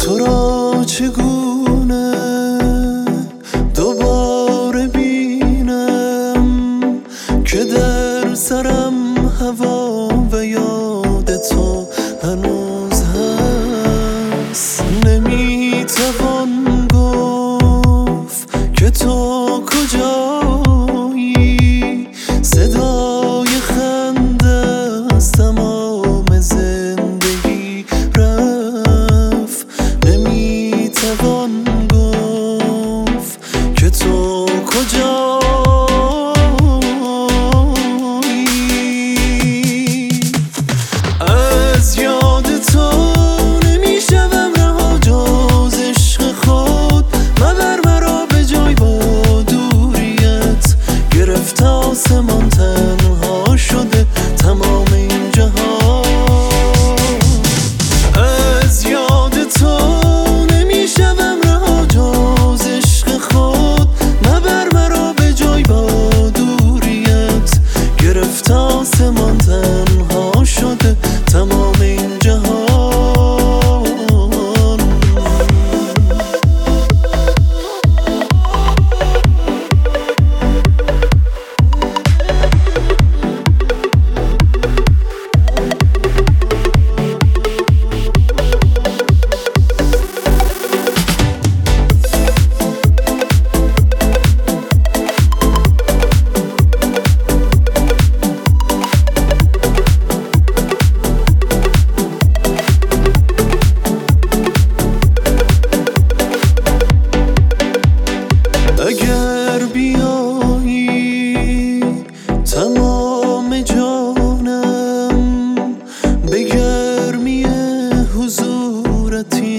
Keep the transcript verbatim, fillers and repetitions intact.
تو را چگونه دوباره بینم که در سرم هوا و یاد تو هنوز هست. نمیتوان گفت که تو کجایی، صدای خنده از تمام زندگی رفت. نمیتوان گفت که تو کجایی. از یاد تو نمیشوم رها جز عشق خود، مبر مرا به جای با دوریت. گرفته آسمان تنها شده تمام این جهان. از یاد تو نمیشوم رها جز عشق خود، مبر مرا به جای با دوریت. گرفته آسمان تنها شده تمام این جهان. اگر بیایی تمام جانم به گرمی حضورت